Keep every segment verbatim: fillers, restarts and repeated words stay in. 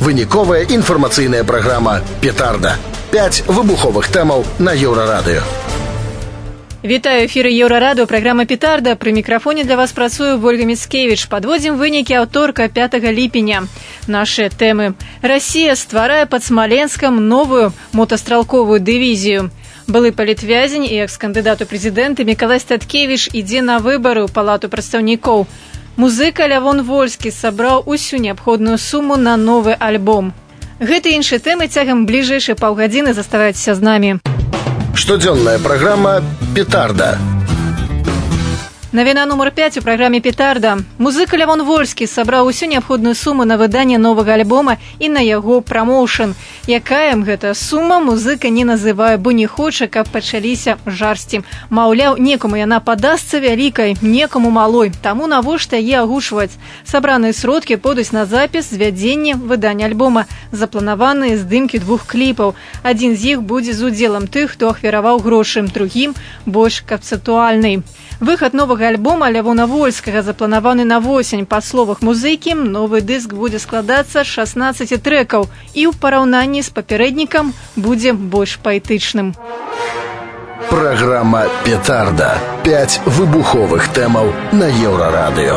Выніковая інфармацыйная праграма «Петарда». Пяць выбуховых тэмаў на Еўрарадыё. Вітаю, эфіры Еўрарадыё, праграма «Петарда». Пры мікрафоне для вас працуе Ольга Міцкевіч. Падводзім вынікі аўторка пятага ліпеня. Нашы тэмы. Расія стварае пад Смаленскам новую мотастралковую дывізію. Былы палітвязень і экс-кандыдат у прэзідэнты Мікалай Статкевіч ідзе на выбары ў палату прадстаўнікоў. Музыка Лявон Вольскі сабраў усю неабходную суму на новы альбом. Гэты і іншыя тэмы цягам бліжэйшай паўгадзіны. Заставайцеся з намі. Штодзённая праграма «Петарда». Навіна нумар пяць у праграме «Петарда». Музыка Лявон Вольскі сабраў усю неабходную суму на выданне новага альбома і на яго прамоушн. Якая ім гэтая сума, музыка не называе, бо не хоча, каб пачаліся жарсці. Маўляў, некаму яна падасца вялікай, некаму малой. Таму навошта яе агучваць? Сабраныя сродкі пойдуць на запіс, звядзенне, выдання альбома. Запланаваныя здымкі двух кліпаў. Адзін з іх будзе з удзелам тых, хто ахвяраваў грошы, другім больш канцэптуальны. Выхад новага альбома Лявона Вольскага запланаваны на восень. Па словах музыкі, новы дыск будзе складацца з шаснаццаці трэкаў і ў параўнанні з папярэднікам будзе больш паэтычным. Праграма «Петарда». Пяць выбуховых тэмаў на Еўрарадыё.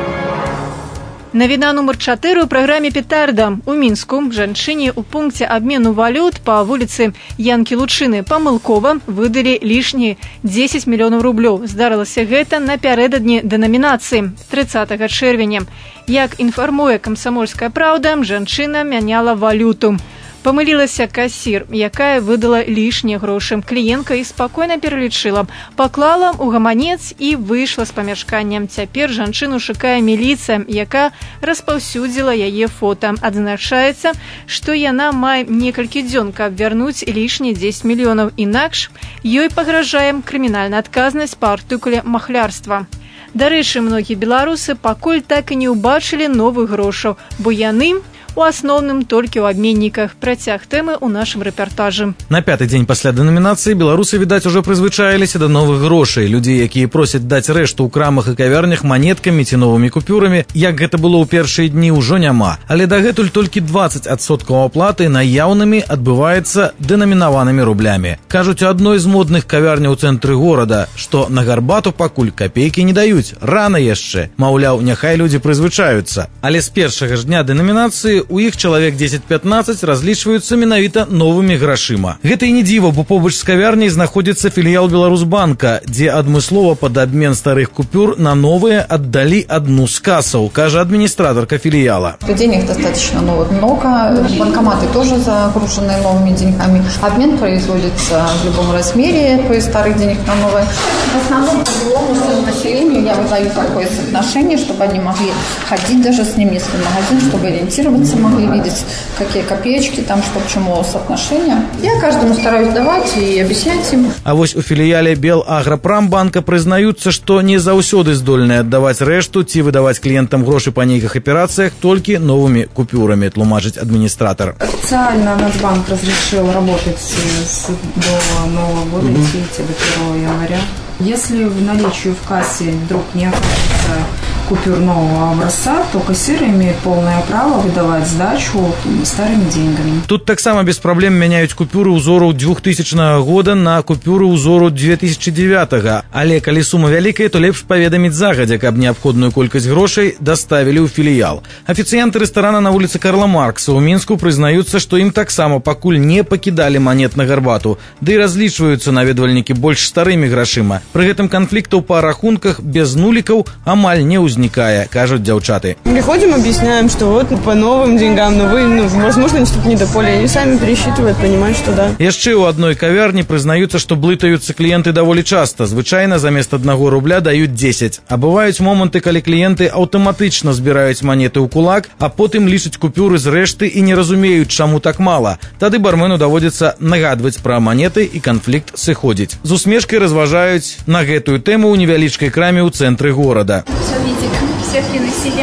Навіна нумар чатыры ў праграме «Петарда». У Мінску жанчыне ў пункце абмену валют па вуліцы Янкі Лучыны памылкова выдалі лішнія дзесяць мільёнаў рублёў. Здарылася гэта напярэдадні дэнамінацыі трыццатага чэрвеня. Як інфармуе «Камсамольская праўда», жанчына мяняла валюту. Памылілася касір, якая выдала лішнія грошы. Кліентка і спакойна пералічыла, паклала ў гаманец і выйшла з памяшкання. Цяпер жанчыну шукае міліцыя, якая распаўсюдзіла яе фота. Адзначаецца, што яна мае некалькі дзён, каб вярнуць лішнія дзесяць мільёнаў. Інакш ёй пагражае крымінальная адказнасць па артыкуле махлярства. Дарэчы, многія беларусы пакуль так і не ўбачылі новых грошаў, бо яны у асноўным толькі ў абменніках. Працяг тэмы ў нашым рэпартажы. На пяты дзень пасля дэнамінацыі беларусы, відаць, ужо прызвычаіліся да новых грошай. Людзі, якія просяць даць рэшту ў крамах і кавярнях манеткамі ці новымі купюрамі, як гэта было ў першыя дні, ўжо няма. Але дагэтуль толькі дваццаць адсоткаў аплаты наяўнымі адбываецца дэнамінаванымі рублямі. Кажуць у адной з модных кавярняў у цэнтры горада, што на гарбату пакуль капейкі не даюць. Рана яшчэ. Маўляў, няхай людзі прызвычаюцца. Але з першага ж дня дэнамінацыі у іх чалавек дзесяць-пятнаццаць разлічваюцца менавіта новымі грашыма. Гэта і не дзіва, бо побач з кавярняй знаходзіцца філіял Беларусбанка, дзе адмыслова пад абмен старых купюр на новыя аддалі одну з касаў, кажа администраторка филиала. Денег достаточно новых много, банкоматы тоже загружены новыми деньгами. Обмен производится в любом размере, то есть старых денег на новые. В основном по белому населению я выдаю такое соотношение, чтобы они могли ходить даже с ним, если в магазин, чтобы ориентироваться, могли видеть, какие копеечки там, что к чему соотношение. Я каждому стараюсь давать и объяснять им. А вось у філіяле Белаграпрамбанка прызнаюцца, што не заўсёды здольныя аддаваць рэшту ці выдаваць кліентам грошы па нейкіх аперацыях толькі новымі купюрамі, тлумачыць администратор. Официально Нацбанк разрешил работать с, до Нового года, mm-hmm. до первого января. Если в наличии в кассе вдруг не окажется купюр нового образца, то кассир имеет полное право выдавать сдачу старыми деньгами. Тут таксама без праблем мяняюць купюры ўзору двухтысячнага года на купюры ўзору две тысячи девятого. Але калі сума вялікая, то лепш паведаміць загадзя, каб неабходную колькасць грошай даставілі ў філіял. Афіцыянты рэстарана на вуліцы Карла Маркса ў Мінску прызнаюцца, што ім таксама пакуль не пакідалі манет на гарбату, ды і разлічваюцца наведвальнікі больш старымі грашыма. Пры гэтым канфліктаў па рахунках без нулікаў амаль не ўзнікае, кажуць дзяўчаты. Приходим, объясняем, что вот по новым деньгам, но вы, ну, возможно, что-то не до поля. Они сами пересчитывают, понимают, что да. Яшчэ ў адной кавярні прызнаюцца, што блытаюцца кліенты даволі часта. Звычайна замест аднаго рубля даюць дзесяць. А бываюць моманты, калі кліенты аўтаматычна збіраюць манеты ў кулак, а потым лічаць купюры з рэшты і не разумеюць, чаму так мала. Тады бармену даводзіцца нагадваць пра манеты і канфлікт сыходзіць. З усмешкай разважаюць на гэтую тэму ў невялічкай краме ў цэнтры горада. Все, видите, все приносили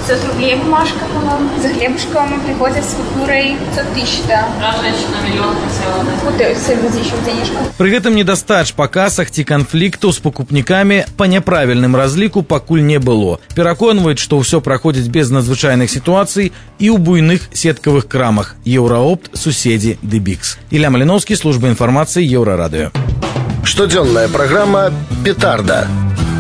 пятьсот рублей бумажка, по-моему. За хлебушком приходят с купюрой пятьсот тысяч, да. А женщина миллион хотела, да. Путаются люди еще в денежках. Пры гэтым недастач па касах ці канфліктаў з пакупнікамі па няправільным разліку пакуль не было. Пераконваюць, што ўсё праходзіць без надзвычайных сітуацый і ў буйных сеткавых крамах Еўраопт, суседзі ды Бікс. Ілля Маліноўскі, служба інфармацыі Еўрарадыё. Штодзённая праграма «Петарда».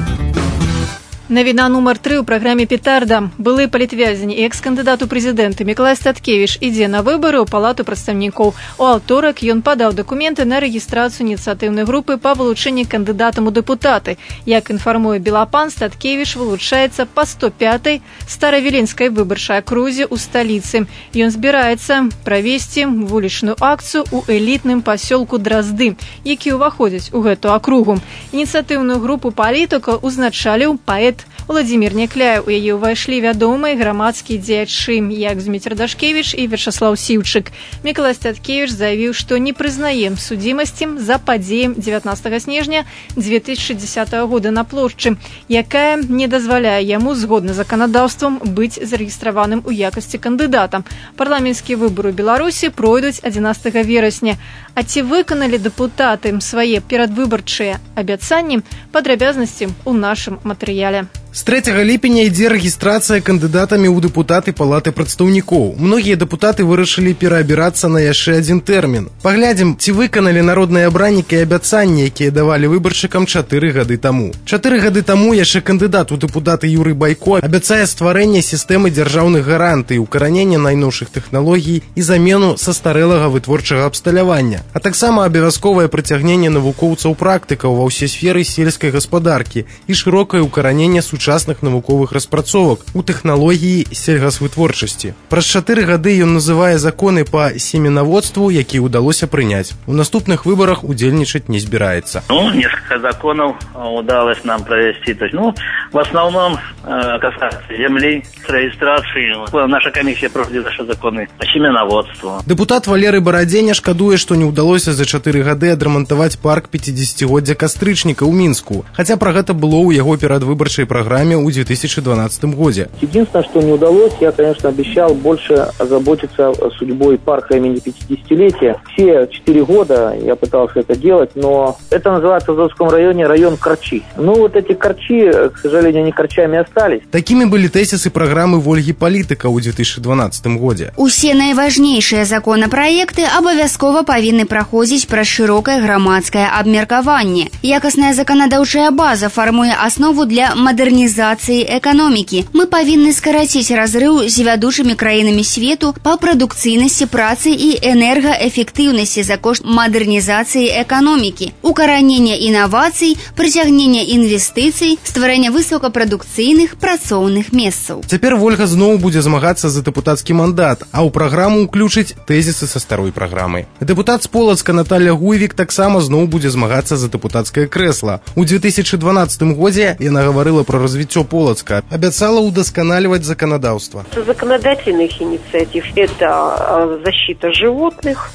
Навіна нумар тры ў праграме «Петарда». Былы палітвязень і экс-кандыдат у прэзідэнты Мікалай Статкевіч ідзе на выбары ў палату прадстаўнікоў. У аўторак ён падаў дакументы на рэгістрацыю ініцыятыўнай групы па вылучэнні кандыдатам у дэпутаты. Як інфармуе Белапан, Статкевіч вылучаецца па сто пятай старавіленскай выбарчай акрузе ў сталіцы. Ён збіраецца правесці вулічную акцыю ў элітным пасёлку Дразды, які ўваходзіць у гэту акругу. Ініцыятыўную групу палітыкаў узначаліў паэт Владзімір Някляев. У яе ўвайшлі вядомыя грамадскія дзеячы, як Зміцер Дашкевіч і Вячаслаў Сіўчык. Мікалай Статкевіч заявіў, што не прызнаем судзімасці за падзеям дзевятнаццатага снежня дзве тысячы дзесятага года на плошчы, якая не дазваляе яму згодна з заканадаўствам быць зарэгістраваным у якасці кандыдата. Парламенцкія выбары ў Беларусі пройдуць адзінаццатага верасня. А ці выканалі дэпутаты свае перадвыбарчыя абяцанні? Падрабязнасці ў нашым матэрыяле. З трэцяга ліпеня ідзе рэгістрацыя кандыдатамі ў дэпутаты палаты прадстаўнікоў. Многія дэпутаты вырашылі пераабірацца на яшчэ адзін тэрмін. Паглядзім, ці выканалі народныя абраннікі абяцанні, якія давалі выбаршчыкам чатыры гады таму. Чатыры гады таму яшчэ кандыдат у дэпутаты Юрый Байко абяцае стварэнне сістэмы дзяржаўных гарантый, укаранення найноўшых тэхналогій і замену састарэлага вытворчага абсталявання, а таксама абавязковае прыцягненне навукоўцаў-практыкаў ва ўсе сферы сельскай гаспадаркі і шырокае укаранення сучасных навуковых распрацовак у тэхналогіі сельгасвытворчасці. Праз чатыры гады ён называе законы па семенаводству, якія ўдалося прыняць. У наступных выбарах удзельнічаць не збіраецца. Ну, несколько законов удалось нам провести. То есть, ну, в основном э, касается земли, с регистрацией. Наша комиссия проводит наши законы по семеноводству. Дэпутат Валерый Барадзеня шкадуе, што не ўдалося за чатыры гады адрамантаваць парк пяцідзесяцігоддзя кастрычніка ў Мінску, хаця пра гэта было ў яго перадвыбарчай программе ў две тысячи двенадцатом году. Единственное, что не удалось, я, конечно, обещал больше озаботиться судьбой парка имени пятидесятилетия. Все четыре года я пытался это делать, но это называется в Азовском районе район Корчи. Ну, вот эти Корчи, к сожалению, не корчами остались. Такими были тезисы программы Вольги Политика ў две тысячи двенадцатом году. Усе найважнейшыя законапраекты абавязкова павінны праходзіць праз шырокае грамадскае абмеркаванне. Якасная заканадаўчая база фармуе аснову для мадэрнізацыі эканомікі. Мы павінны скараціць разрыў з вядучымі краінамі свету па прадукцыйнасці працы і энергаэфектыўнасці за кошт мадэрнізацыі эканомікі, укаранення інавацый, прыцягнення інвестыцый, стварэння высокапрадукцыйных працоўных месцаў. Цяпер Вольга зноў будзе змагацца за дэпутацкі мандат, а ў праграму ўключыць тэзісы са старой праграмы. Дэпутат з Полацка Наталья Гуйвік таксама зноў будзе змагацца за дэпутацкае крэсла. У две тысячи двенадцатом годзе яна гаварыла про развіццё Полацка, обещала удосконаливать законодательство. Законодательных инициатив – это защита животных,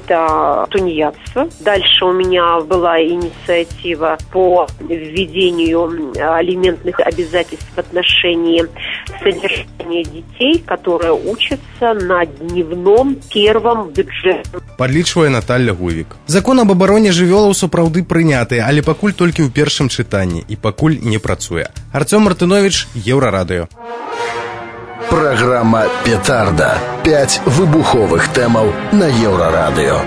это тунеядство. Дальше у меня была инициатива по введению алиментных обязательств в отношении содержания детей, которые учатся на дневном первом бюджете. Подлічвае Наталья Гуйвік. Закон об абароне жывёлаў сапраўды прыняты, але пакуль толькі ў першым чытанні і пакуль не працуе. Артём Мартынович, Еўрарадыё. Программа «Петарда». Пять выбуховых тэмаў на Еўрарадыё.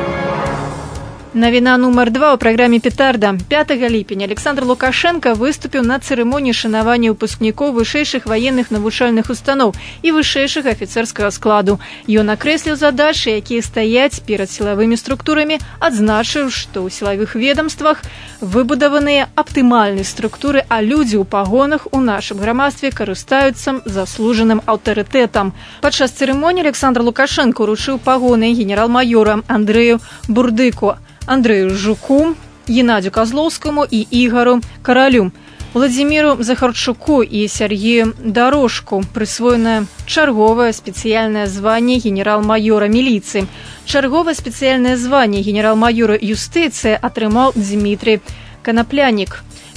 Навіна нумар два ў праграме «Петарда». пятага ліпеня Александр Лукашенко выступіў на цырымоніі шанавання выпускнікоў вышэйшых ваенных навучальных устаноў і вышэйшага афіцэрскага складу. Ён акрэсліў задачы, якія стаяць перад сілавымі структурамі, адзначыў, што ў сілавых ведомствах выбудаваныя аптымальныя структуры, а людзі ў пагонах у нашым грамадстве карыстаюцца заслужаным аўтарытэтам. Падчас цырымоніі Александр Лукашенко уручыў пагоны генерал-майора Андрэю Бурдыку, Андрею Жуку, Геннадию Козловскому и Игорю Королю, Владимиру Захарчуку и Сергею Дорожку присвоено чарговое специальное звание генерал-майора милиции. Чарговое специальное звание генерал-майора юстиции отрымал Дмитрий Конопляник.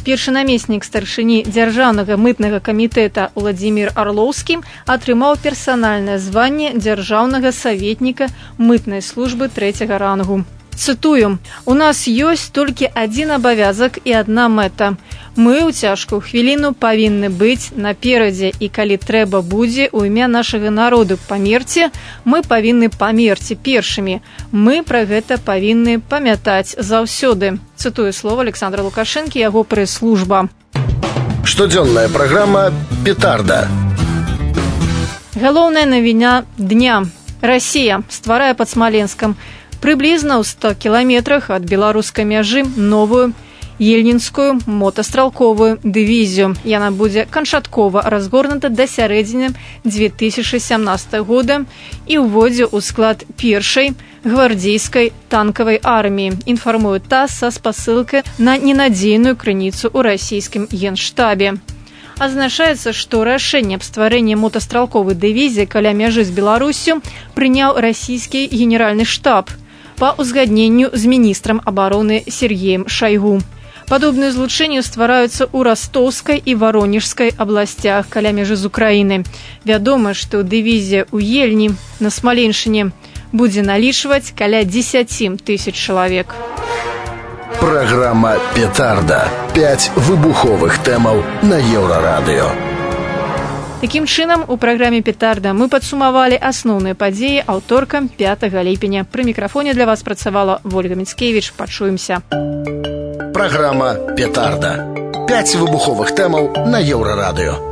Першы намеснік старшыні дзяржаўнага мытнага камітэта Владзімір Арлоўскі атрымаў персанальнае званне дзяржаўнага саветніка мытнай службы трэцяга рангу. Цытую: «У нас ёсць толькі адзін абавязак і адна мэта. Мы ў цяжкую хвіліну павінны быць наперадзе, і калі трэба будзе ў імя нашага народу памерці, мы павінны памерці першымі. Мы пра гэта павінны памятаць заўсёды». Цытую слова Александра Лукашэнкі, яго прэс-служба. Штодзённая праграма «Петарда». Галоўная навіна дня. Расія стварае пад Смаленскам прыблізна ў ста кіламетрах ад беларускай мяжы новую ельнінскую мотастралковую дывізію. Яна будзе канчаткова разгорнута да сярэдзіны дзве тысячы сямнадцатага года і ўводзе ў склад першай гвардзейскай танкавай арміі, інфармуе ТАСС са спасылкай на ненадзейную крыніцу ў расійскім генштабе. Азначаецца, што рашэнне аб стварэнні мотастралковай дывізіі каля мяжы з Беларусю прыняў расійскі генеральны штаб па ўзгадненню з міністрам абароны Сергеем Шайгу. Падобныя злучэнні ствараюцца ў Растоўскай і Варонежскай абласцях каля мяжы з Украіны. Вядома, што дывізія ў Ельні на Смаленшчыне будзе налічваць каля дзесяці тысяч чалавек. Праграма «Петарда». Пяць выбуховых тэмаў на Еўрарадыё. Такім чынам, у праграме «Петарда» мы падсумавалі асноўныя падзеі аўторка пятага ліпеня. Пры мікрафоне для вас працавала Вольга Міцкевіч. Пачуемся. Праграма «Петарда». Пяць выбуховых тэмаў на Еўрарадыё.